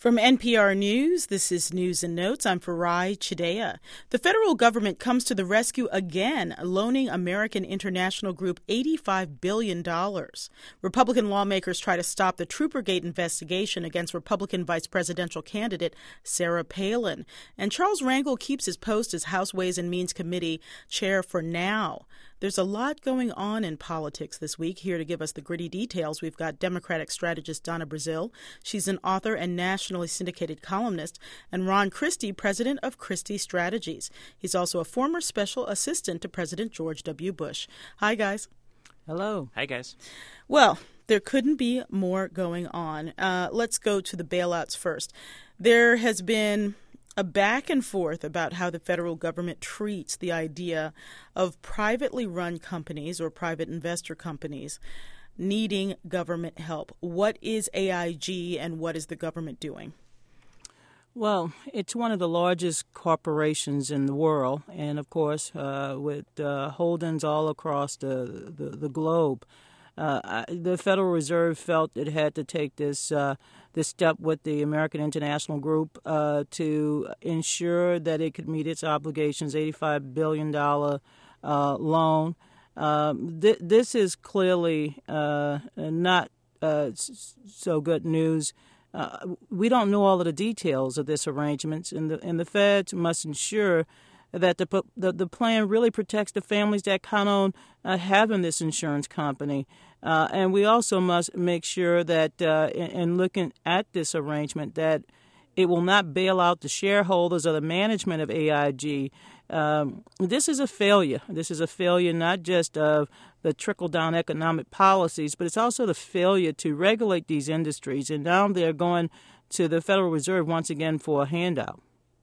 From NPR News, this is News and Notes. I'm Farai Chidea. The federal government comes to the rescue again, loaning American International Group $85 billion. Republican lawmakers try to stop the Troopergate investigation against Republican vice presidential candidate Sarah Palin. And Charles Rangel keeps his post as House Ways and Means Committee chair for now. There's a lot going on in politics this week. Here to give us the gritty details, we've got Democratic strategist Donna Brazile. She's an author and nationally syndicated columnist, and Ron Christie, president of Christie Strategies. He's also a former special assistant to President George W. Bush. Hi, guys. Hello. Hi, guys. Well, there couldn't be more going on. Let's go to the bailouts first. There has been a back and forth about how the federal government treats the idea of privately run companies or private investor companies needing government help. What is AIG and what is the government doing? Well, it's one of the largest corporations in the world, and of course, with holdings all across the globe. The Federal Reserve felt it had to take this step with the American International Group to ensure that it could meet its obligations, $85 billion loan. This is clearly not so good news. We don't know all of the details of this arrangement, and the Feds must ensure that the plan really protects the families that count on having this insurance company. And we also must make sure that in looking at this arrangement that it will not bail out the shareholders or the management of AIG. This is a failure. This is a failure not just of the trickle-down economic policies, but it's also the failure to regulate these industries. And now they're going to the Federal Reserve once again for a handout.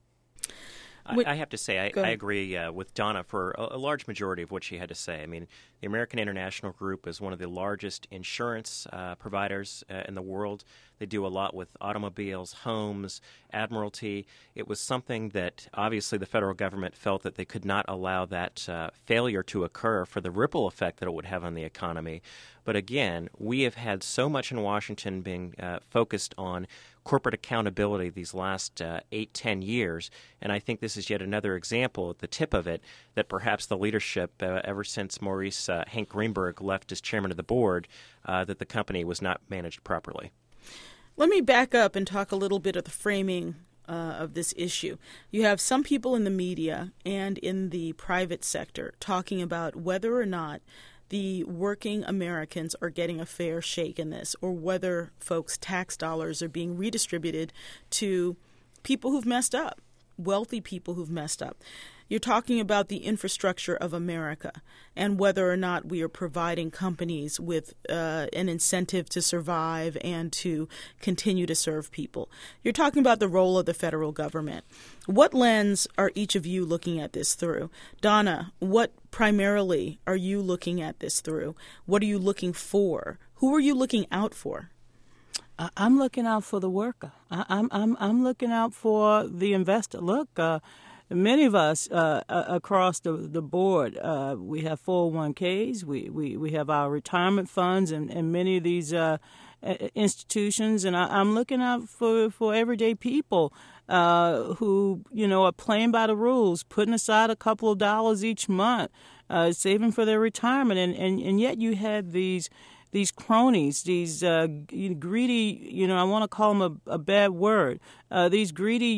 I have to say, I agree with Donna for a large majority of what she had to say. I mean, the American International Group is one of the largest insurance providers in the world. They do a lot with automobiles, homes, admiralty. It was something that obviously the federal government felt that they could not allow that failure to occur for the ripple effect that it would have on the economy. But again, we have had so much in Washington being focused on corporate accountability these last 8-10 years, and I think this is yet another example at the tip of it that perhaps the leadership, ever since Maurice Hank Greenberg left as chairman of the board, that the company was not managed properly. Let me back up and talk a little bit of the framing of this issue. You have some people in the media and in the private sector talking about whether or not the working Americans are getting a fair shake in this, or whether folks' tax dollars are being redistributed to people who've messed up, wealthy people who've messed up. You're talking about the infrastructure of America and whether or not we are providing companies with an incentive to survive and to continue to serve people. You're talking about the role of the federal government. What lens are each of you looking at this through? Donna, what primarily are you looking at this through? What are you looking for? Who are you looking out for? I'm looking out for the worker. I'm looking out for the investor. Look, many of us across the board, we have 401ks, we have our retirement funds, and many of these institutions, and I'm looking out for everyday people who are playing by the rules, putting aside a couple of dollars each month, saving for their retirement, and yet you have these cronies, these greedy, I want to call them a bad word, these greedy,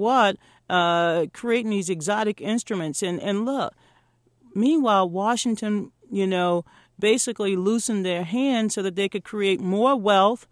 creating these exotic instruments. And look, meanwhile, Washington, basically loosened their hands so that they could create more wealth,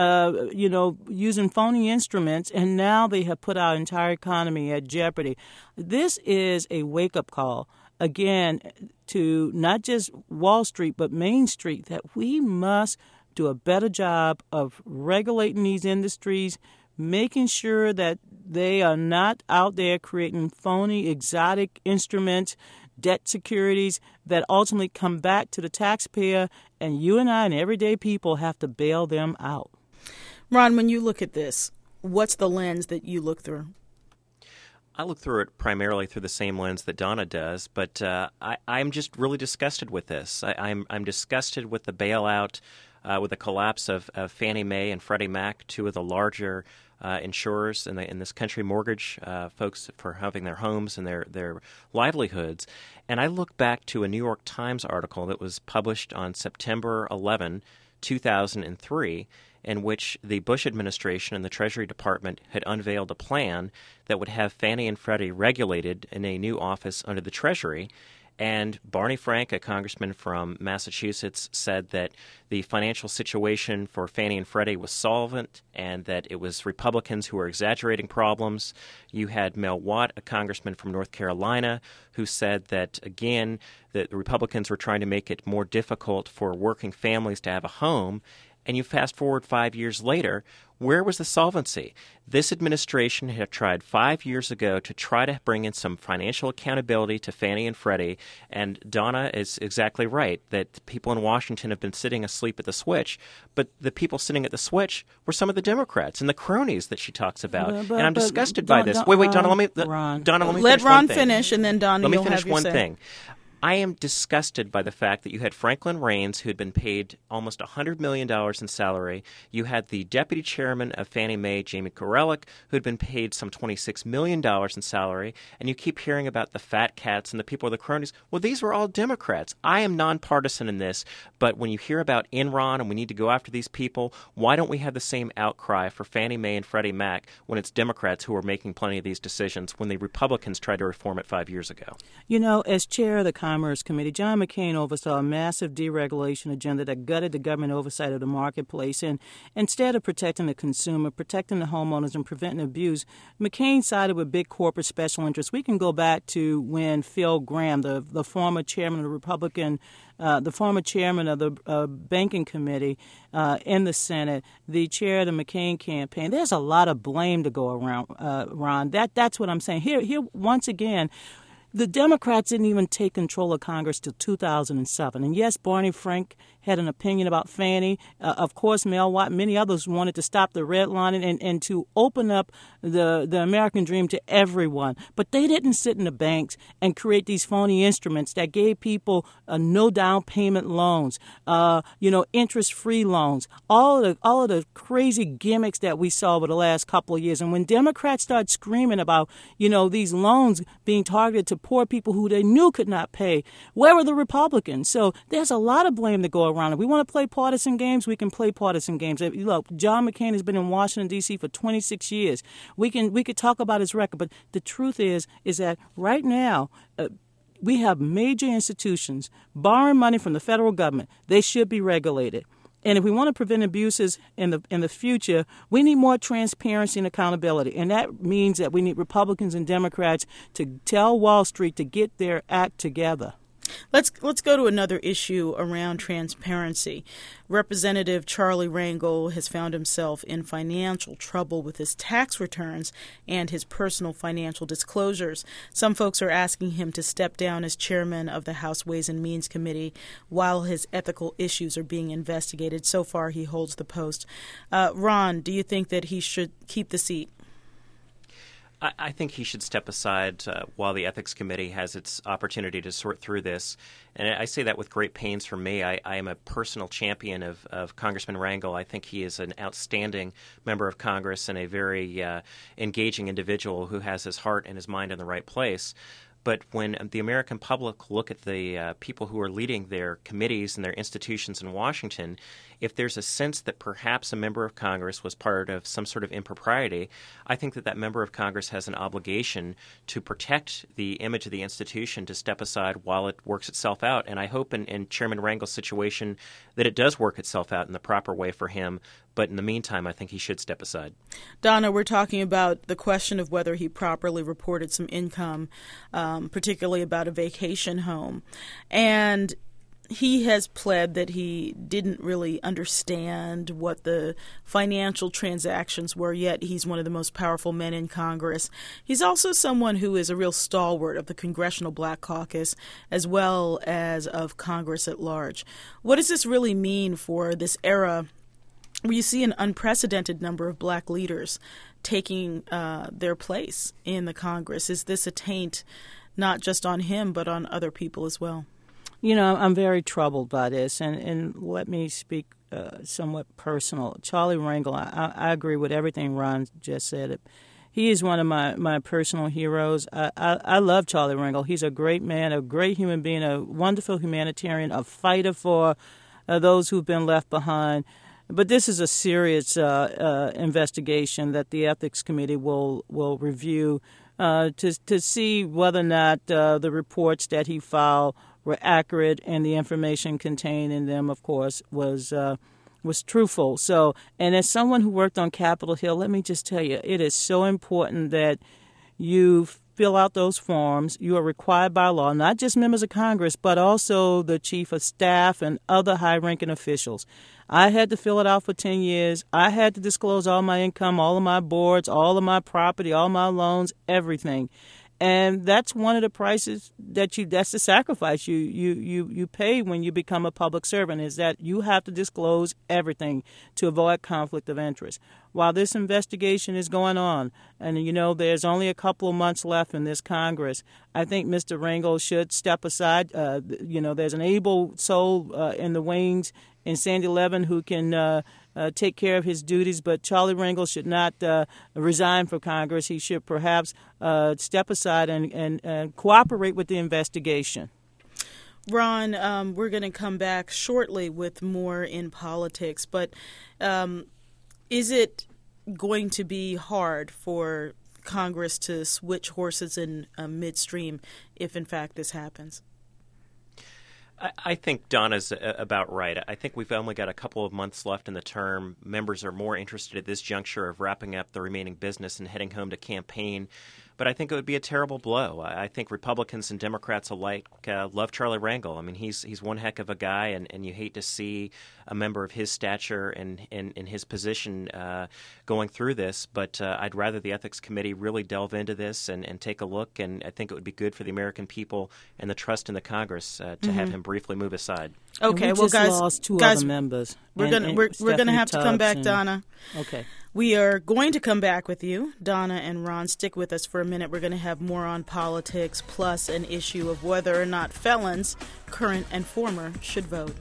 using phony instruments, and now they have put our entire economy at jeopardy. This is a wake-up call, again, to not just Wall Street, but Main Street, that we must do a better job of regulating these industries, making sure that they are not out there creating phony, exotic instruments, debt securities that ultimately come back to the taxpayer, and you and I and everyday people have to bail them out. Ron, when you look at this, what's the lens that you look through? I look through it primarily through the same lens that Donna does, but I'm just really disgusted with this. I'm disgusted with the bailout, with the collapse of Fannie Mae and Freddie Mac, two of the larger insurers in this country, mortgage folks for having their homes and their livelihoods. And I look back to a New York Times article that was published on September 11, 2003, in which the Bush administration and the Treasury Department had unveiled a plan that would have Fannie and Freddie regulated in a new office under the Treasury. And Barney Frank, a congressman from Massachusetts, said that the financial situation for Fannie and Freddie was solvent and that it was Republicans who were exaggerating problems. You had Mel Watt, a congressman from North Carolina, who said that, again, that the Republicans were trying to make it more difficult for working families to have a home. And you fast forward 5 years later, where was the solvency? This administration had tried 5 years ago to try to bring in some financial accountability to Fannie and Freddie, and Donna is exactly right that people in Washington have been sitting asleep at the switch, but the people sitting at the switch were some of the Democrats and the cronies that she talks about, and I'm disgusted by this. Wait, Donna, let me let Ron finish, and then Donna, you'll have your say. Let me finish one thing. I am disgusted by the fact that you had Franklin Raines, who had been paid almost $100 million in salary. You had the deputy chairman of Fannie Mae, Jamie Korelic, who had been paid some $26 million in salary. And you keep hearing about the fat cats and the people with the cronies. Well, these were all Democrats. I am nonpartisan in this, but when you hear about Enron and we need to go after these people, why don't we have the same outcry for Fannie Mae and Freddie Mac when it's Democrats who are making plenty of these decisions when the Republicans tried to reform it 5 years ago? You know, as chair of the Commerce Committee, John McCain oversaw a massive deregulation agenda that gutted the government oversight of the marketplace. And instead of protecting the consumer, protecting the homeowners, and preventing abuse, McCain sided with big corporate special interests. We can go back to when Phil Gramm, the former chairman of the Republican the former chairman of the Banking Committee in the Senate, the chair of the McCain campaign. There's a lot of blame to go around, Ron. That's what I'm saying. Here, once again, the Democrats didn't even take control of Congress till 2007. And yes, Barney Frank had an opinion about Fannie. Of course, Mel Watt, many others wanted to stop the redlining and to open up the American dream to everyone. But they didn't sit in the banks and create these phony instruments that gave people no down payment loans, interest-free loans, all of the crazy gimmicks that we saw over the last couple of years. And when Democrats started screaming about, these loans being targeted to poor people who they knew could not pay, where were the Republicans? So there's a lot of blame to go around. If we want to play partisan games, we can play partisan games. Look, John McCain has been in Washington, D.C. for 26 years. We could talk about his record, but the truth is that right now, we have major institutions borrowing money from the federal government. They should be regulated. And if we want to prevent abuses in the future, we need more transparency and accountability. And that means that we need Republicans and Democrats to tell Wall Street to get their act together. Let's go to another issue around transparency. Representative Charlie Rangel has found himself in financial trouble with his tax returns and his personal financial disclosures. Some folks are asking him to step down as chairman of the House Ways and Means Committee while his ethical issues are being investigated. So far, he holds the post. Ron, do you think that he should keep the seat? I think he should step aside while the Ethics Committee has its opportunity to sort through this. And I say that with great pains for me. I am a personal champion of Congressman Rangel. I think he is an outstanding member of Congress and a very engaging individual who has his heart and his mind in the right place. But when the American public look at the people who are leading their committees and their institutions in Washington, if there's a sense that perhaps a member of Congress was part of some sort of impropriety, I think that member of Congress has an obligation to protect the image of the institution, to step aside while it works itself out. And I hope in Chairman Rangel's situation that it does work itself out in the proper way for him. But in the meantime, I think he should step aside. Donna, we're talking about the question of whether he properly reported some income, particularly about a vacation home. And he has pled that he didn't really understand what the financial transactions were, yet he's one of the most powerful men in Congress. He's also someone who is a real stalwart of the Congressional Black Caucus as well as of Congress at large. What does this really mean for this era where you see an unprecedented number of black leaders taking their place in the Congress? Is this a taint not just on him but on other people as well? I'm very troubled by this, and let me speak somewhat personal. Charlie Rangel, I agree with everything Ron just said. He is one of my personal heroes. I love Charlie Rangel. He's a great man, a great human being, a wonderful humanitarian, a fighter for those who've been left behind. But this is a serious investigation that the Ethics Committee will review to see whether or not the reports that he filed were accurate and the information contained in them, of course, was truthful. So, and as someone who worked on Capitol Hill, let me just tell you, it is so important that you fill out those forms. You are required by law, not just members of Congress, but also the chief of staff and other high-ranking officials. I had to fill it out for 10 years. I had to disclose all my income, all of my boards, all of my property, all my loans, everything. And that's one of the prices that's the sacrifice you pay when you become a public servant, is that you have to disclose everything to avoid conflict of interest. While this investigation is going on, and there's only a couple of months left in this Congress, I think Mr. Rangel should step aside. There's an able soul in the wings in Sandy Levin who can take care of his duties, but Charlie Rangel should not resign from Congress. He should perhaps step aside and cooperate with the investigation. Ron, we're going to come back shortly with more in politics, but is it going to be hard for Congress to switch horses in midstream if, in fact, this happens? I think Donna's about right. I think we've only got a couple of months left in the term. Members are more interested at this juncture of wrapping up the remaining business and heading home to campaign. But I think it would be a terrible blow. I think Republicans and Democrats alike love Charlie Rangel. I mean, he's one heck of a guy, and you hate to see a member of his stature and in his position going through this. But I'd rather the Ethics Committee really delve into this and take a look, and I think it would be good for the American people and the trust in the Congress to have him briefly move aside. Okay, well, guys, lost two other members. We're gonna have to come back, Donna. Okay. We are going to come back with you, Donna and Ron. Stick with us for a minute. We're going to have more on politics, plus an issue of whether or not felons, current and former, should vote.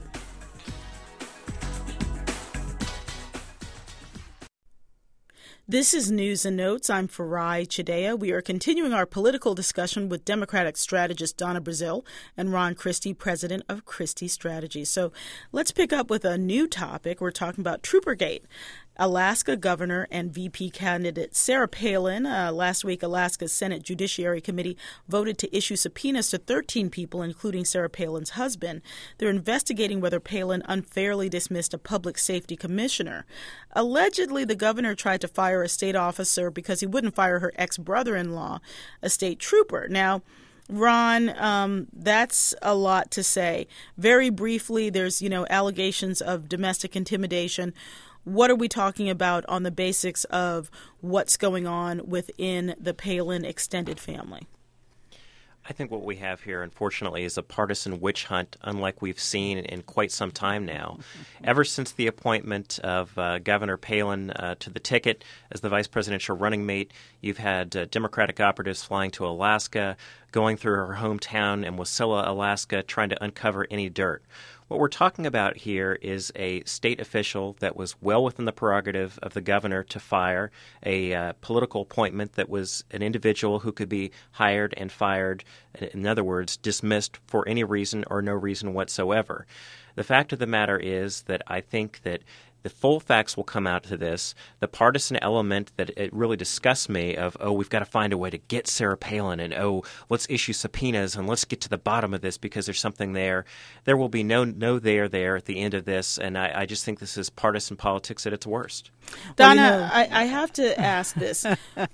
This is News and Notes. I'm Farai Chideya. We are continuing our political discussion with Democratic strategist Donna Brazile and Ron Christie, president of Christie Strategies. So let's pick up with a new topic. We're talking about Troopergate. Alaska Governor and VP candidate Sarah Palin. Last week, Alaska's Senate Judiciary Committee voted to issue subpoenas to 13 people, including Sarah Palin's husband. They're investigating whether Palin unfairly dismissed a public safety commissioner. Allegedly, the governor tried to fire a state officer because he wouldn't fire her ex-brother-in-law, a state trooper. Now, Ron, that's a lot to say. Very briefly, there's, allegations of domestic intimidation. What are we talking about on the basics of what's going on within the Palin extended family? I think what we have here, unfortunately, is a partisan witch hunt unlike we've seen in quite some time now. Ever since the appointment of Governor Palin to the ticket as the vice presidential running mate, you've had Democratic operatives flying to Alaska, going through her hometown in Wasilla, Alaska, trying to uncover any dirt. What we're talking about here is a state official that was well within the prerogative of the governor to fire, a political appointment that was an individual who could be hired and fired, in other words, dismissed for any reason or no reason whatsoever. The fact of the matter is that I think that the full facts will come out to this. The partisan element that it really disgusts me of, we've got to find a way to get Sarah Palin, and, let's issue subpoenas and let's get to the bottom of this because there's something there. There will be no there at the end of this, and I just think this is partisan politics at its worst. Donna, I have to ask this.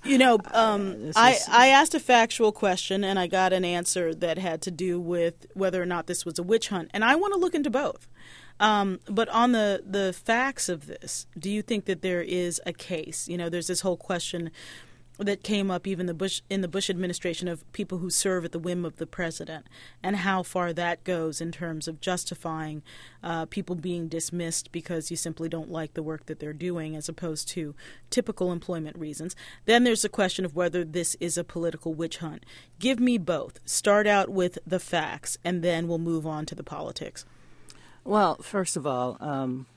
I asked a factual question, and I got an answer that had to do with whether or not this was a witch hunt, and I want to look into both. But on the facts of this, do you think that there is a case? There's this whole question that came up even in the Bush administration of people who serve at the whim of the president and how far that goes in terms of justifying people being dismissed because you simply don't like the work that they're doing as opposed to typical employment reasons. Then there's the question of whether this is a political witch hunt. Give me both. Start out with the facts, and then we'll move on to the politics. Well, first of all,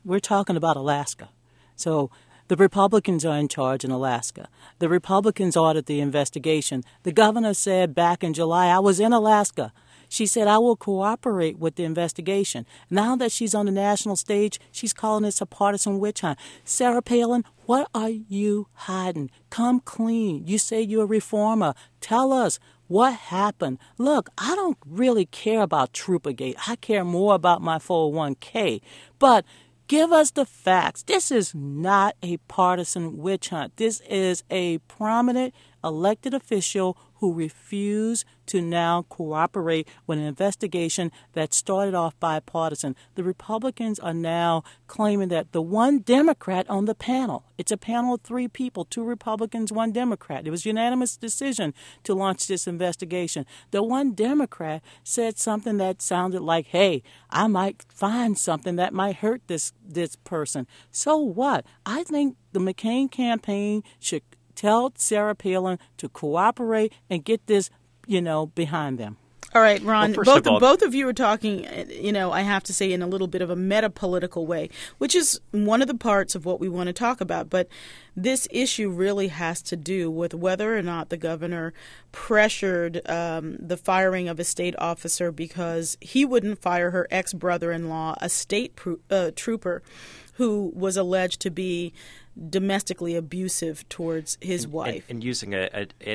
we're talking about Alaska. So the Republicans are in charge in Alaska. The Republicans ordered the investigation. The governor said back in July, I was in Alaska. She said, I will cooperate with the investigation. Now that she's on the national stage, she's calling this a partisan witch hunt. Sarah Palin, what are you hiding? Come clean. You say you're a reformer. Tell us what happened. Look, I don't really care about Troopergate. I care more about my 401k. But give us the facts. This is not a partisan witch hunt. This is a prominent elected official who refused to now cooperate with an investigation that started off bipartisan. The Republicans are now claiming that the one Democrat on the panel, it's a panel of 3 people, 2 Republicans, 1 Democrat. It was a unanimous decision to launch this investigation. The one Democrat said something that sounded like, hey, I might find something that might hurt this person. So what? I think the McCain campaign should tell Sarah Palin to cooperate and get this, behind them. All right, Ron, both of you are talking, I have to say in a little bit of a meta-political way, which is one of the parts of what we want to talk about. But this issue really has to do with whether or not the governor pressured the firing of a state officer because he wouldn't fire her ex-brother-in-law, a state trooper who was alleged to be domestically abusive towards his wife, and using a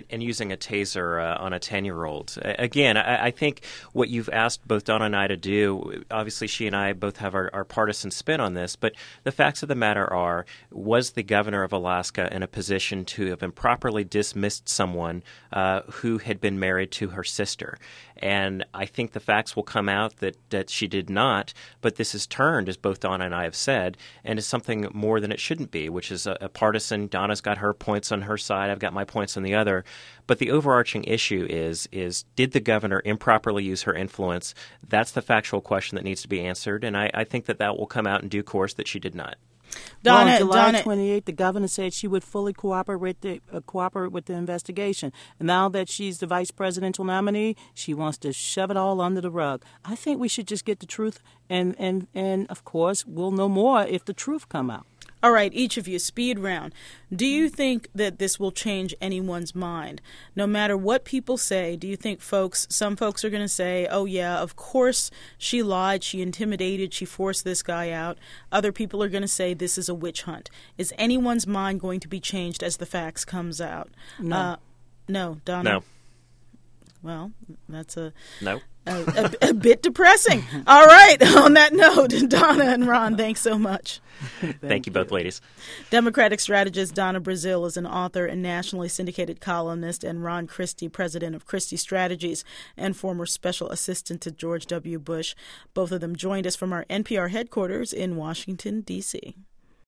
taser on a 10-year-old. Again, I think what you've asked both Donna and I to do. Obviously, she and I both have our partisan spin on this, but the facts of the matter are: was the governor of Alaska in a position to have improperly dismissed someone who had been married to her sister? And I think the facts will come out that she did not, but this is turned, as both Donna and I have said, and is something more than it shouldn't be, which is a partisan. Donna's got her points on her side, I've got my points on the other. But the overarching issue is did the governor improperly use her influence? That's the factual question that needs to be answered, and I think that will come out in due course that she did not. On July 28th, the governor said she would fully cooperate with the investigation. And now that she's the vice presidential nominee, she wants to shove it all under the rug. I think we should just get the truth, and of course, we'll know more if the truth come out. All right, each of you, speed round. Do you think that this will change anyone's mind? No matter what people say, do you think some folks are going to say, oh yeah, of course she lied, she intimidated, she forced this guy out. Other people are going to say this is a witch hunt. Is anyone's mind going to be changed as the facts comes out? No. No, Donna? No. Well, that's a bit depressing. All right. On that note, Donna and Ron, thanks so much. Thank you both, ladies. Democratic strategist Donna Brazile is an author and nationally syndicated columnist, and Ron Christie, president of Christie Strategies and former special assistant to George W. Bush. Both of them joined us from our NPR headquarters in Washington, D.C.